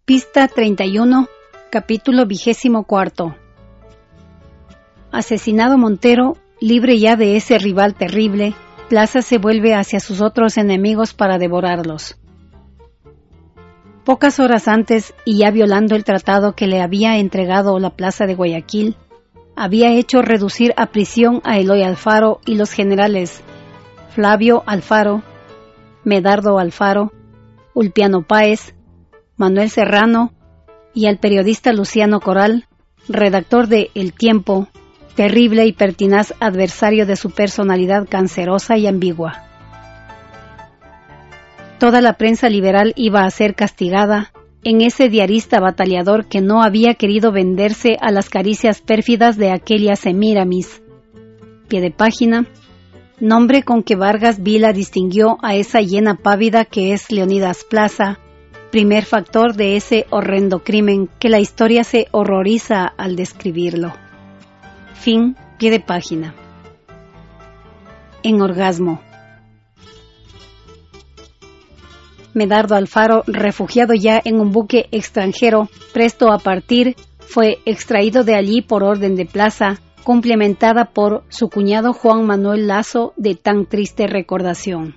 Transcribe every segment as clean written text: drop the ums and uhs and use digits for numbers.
Pista 31, capítulo 24. Asesinado Montero, libre ya de ese rival terrible, Plaza se vuelve hacia sus otros enemigos para devorarlos. Pocas horas antes, y ya violando el tratado que le había entregado la Plaza de Guayaquil, había hecho reducir a prisión a Eloy Alfaro y los generales Flavio Alfaro, Medardo Alfaro, Ulpiano Páez, Manuel Serrano y al periodista Luciano Coral, redactor de El Tiempo, terrible y pertinaz adversario de su personalidad cancerosa y ambigua. Toda la prensa liberal iba a ser castigada en ese diarista batallador que no había querido venderse a las caricias pérfidas de aquella Semíramis. Pie de página, nombre con que Vargas Vila distinguió a esa hiena pávida que es Leonidas Plaza, primer factor de ese horrendo crimen que la historia se horroriza al describirlo. Fin, pie de página. En orgasmo. Medardo Alfaro, refugiado ya en un buque extranjero, presto a partir, fue extraído de allí por orden de Plaza, complementada por su cuñado Juan Manuel Lazo de tan triste recordación.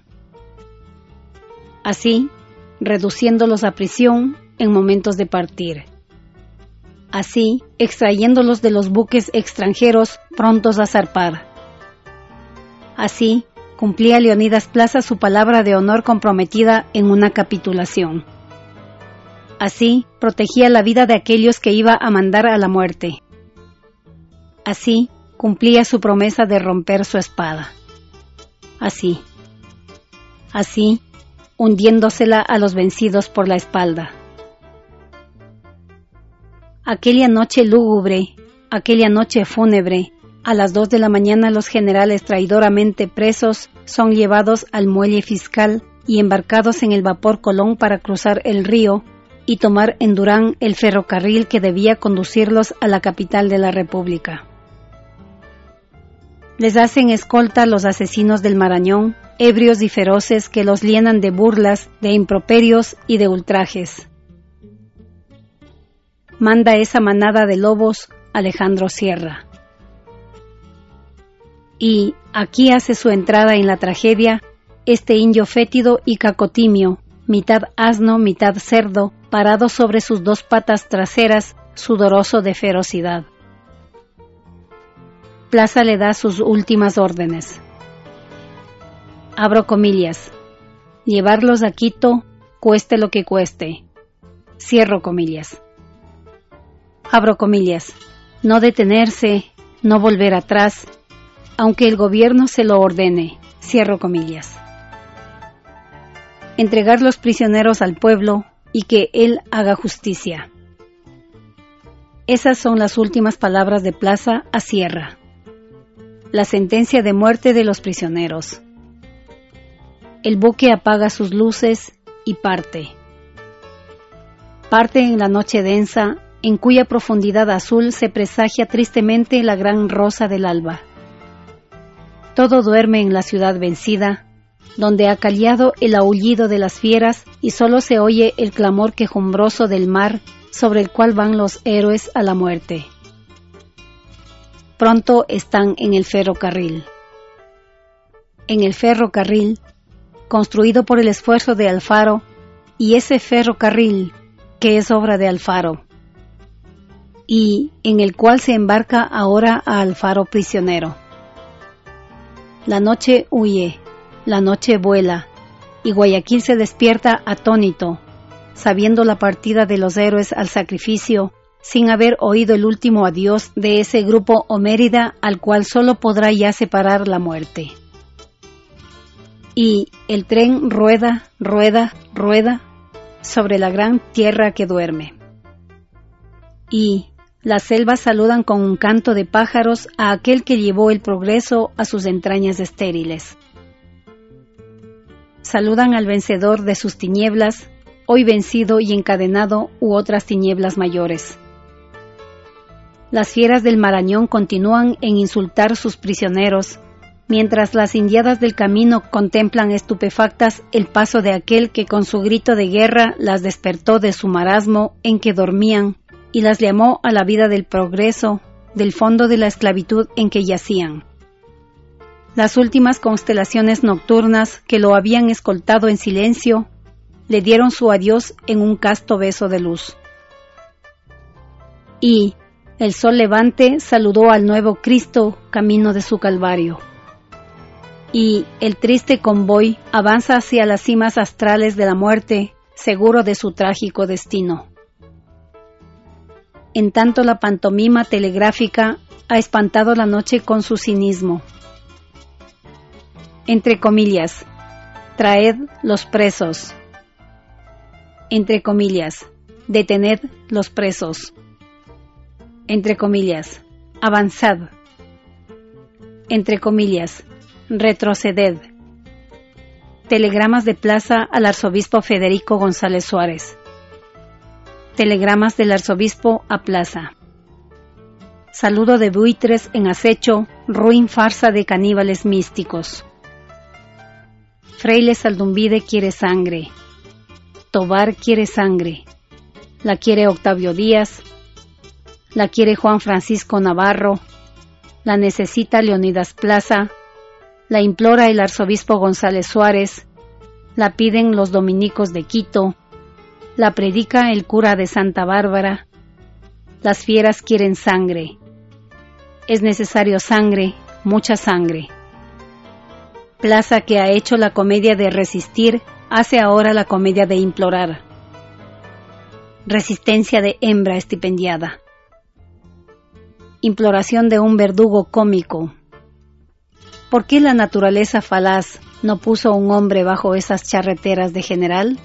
Así, reduciéndolos a prisión en momentos de partir. Así, extrayéndolos de los buques extranjeros prontos a zarpar. Así, cumplía Leonidas Plaza su palabra de honor comprometida en una capitulación. Así, protegía la vida de aquellos que iba a mandar a la muerte. Así, cumplía su promesa de romper su espada. Así, hundiéndosela a los vencidos por la espalda. Aquella noche lúgubre, aquella noche fúnebre, a las 2 de la mañana los generales traidoramente presos son llevados al muelle fiscal y embarcados en el vapor Colón para cruzar el río y tomar en Durán el ferrocarril que debía conducirlos a la capital de la República. Les hacen escolta los asesinos del Marañón, ebrios y feroces que los llenan de burlas, de improperios y de ultrajes. Manda esa manada de lobos Alejandro Sierra. Y aquí hace su entrada en la tragedia este indio fétido y cacotimio, mitad asno, mitad cerdo, parado sobre sus 2 patas traseras, sudoroso de ferocidad. Plaza le da sus últimas órdenes. Abro comillas. Llevarlos a Quito, cueste lo que cueste. Cierro comillas. Abro comillas. No detenerse, no volver atrás, aunque el gobierno se lo ordene. Cierro comillas. Entregar los prisioneros al pueblo y que él haga justicia. Esas son las últimas palabras de Plaza a Sierra. La sentencia de muerte de los prisioneros. El buque apaga sus luces y parte. Parte en la noche densa, en cuya profundidad azul se presagia tristemente la gran rosa del alba. Todo duerme en la ciudad vencida, donde ha callado el aullido de las fieras y solo se oye el clamor quejumbroso del mar sobre el cual van los héroes a la muerte. Pronto están en el ferrocarril. En el ferrocarril, construido por el esfuerzo de Alfaro, y ese ferrocarril, que es obra de Alfaro, y en el cual se embarca ahora a Alfaro prisionero. La noche huye, la noche vuela, y Guayaquil se despierta atónito, sabiendo la partida de los héroes al sacrificio, sin haber oído el último adiós de ese grupo homérida al cual solo podrá ya separar la muerte. Y el tren rueda, rueda, rueda sobre la gran tierra que duerme. Y las selvas saludan con un canto de pájaros a aquel que llevó el progreso a sus entrañas estériles. Saludan al vencedor de sus tinieblas, hoy vencido y encadenado u otras tinieblas mayores. Las fieras del Marañón continúan en insultar sus prisioneros, mientras las indiadas del camino contemplan estupefactas el paso de aquel que con su grito de guerra las despertó de su marasmo en que dormían y las llamó a la vida del progreso, del fondo de la esclavitud en que yacían. Las últimas constelaciones nocturnas que lo habían escoltado en silencio le dieron su adiós en un casto beso de luz. Y el sol levante saludó al nuevo Cristo camino de su Calvario. Y el triste convoy avanza hacia las cimas astrales de la muerte, seguro de su trágico destino. En tanto la pantomima telegráfica ha espantado la noche con su cinismo. Entre comillas, traed los presos. Entre comillas, detened los presos. Entre comillas, avanzad. Entre comillas, retroceded. Telegramas de plaza al arzobispo Federico González Suárez. Telegramas del arzobispo a plaza. Saludo de buitres en acecho, ruin farsa de caníbales místicos. Fraile Saldumbide quiere sangre. Tobar quiere sangre. La quiere Octavio Díaz. La quiere Juan Francisco Navarro. La necesita Leonidas Plaza. La implora el arzobispo González Suárez. La piden los dominicos de Quito. La predica el cura de Santa Bárbara. Las fieras quieren sangre. Es necesario sangre, mucha sangre. Plaza, que ha hecho la comedia de resistir, hace ahora la comedia de implorar. Resistencia de hembra estipendiada. Imploración de un verdugo cómico. ¿Por qué la naturaleza falaz no puso un hombre bajo esas charreteras de general?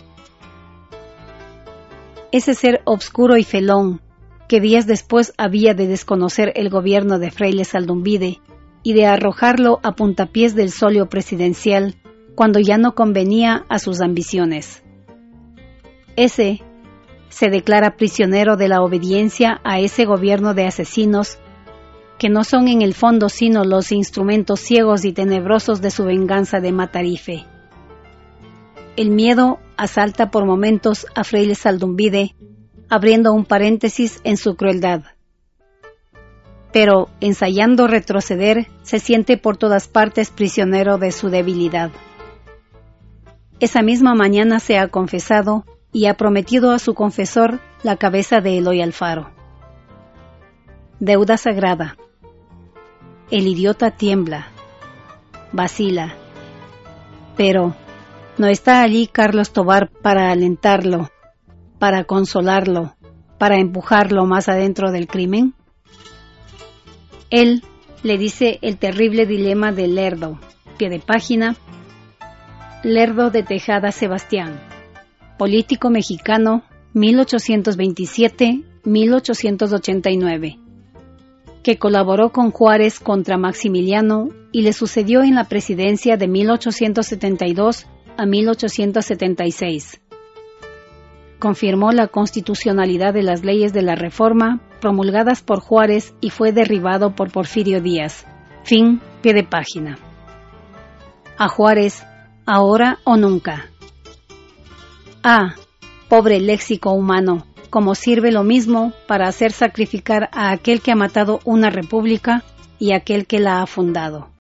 Ese ser obscuro y felón, que días después había de desconocer el gobierno de Fraile Saldumbide y de arrojarlo a puntapiés del solio presidencial cuando ya no convenía a sus ambiciones. Ese se declara prisionero de la obediencia a ese gobierno de asesinos que no son en el fondo sino los instrumentos ciegos y tenebrosos de su venganza de Matarife. El miedo asalta por momentos a Fraile Saldumbide, abriendo un paréntesis en su crueldad. Pero, ensayando retroceder, se siente por todas partes prisionero de su debilidad. Esa misma mañana se ha confesado y ha prometido a su confesor la cabeza de Eloy Alfaro. Deuda sagrada. El idiota tiembla, vacila, pero ¿no está allí Carlos Tobar para alentarlo, para consolarlo, para empujarlo más adentro del crimen? Él le dice el terrible dilema de Lerdo, pie de página, Lerdo de Tejada Sebastián, político mexicano 1827-1889, que colaboró con Juárez contra Maximiliano y le sucedió en la presidencia de 1872 a 1876. Confirmó la constitucionalidad de las leyes de la Reforma promulgadas por Juárez y fue derribado por Porfirio Díaz. Fin, pie de página. A Juárez, ahora o nunca. Ah, pobre léxico humano, como sirve lo mismo para hacer sacrificar a aquel que ha matado una república y a aquel que la ha fundado.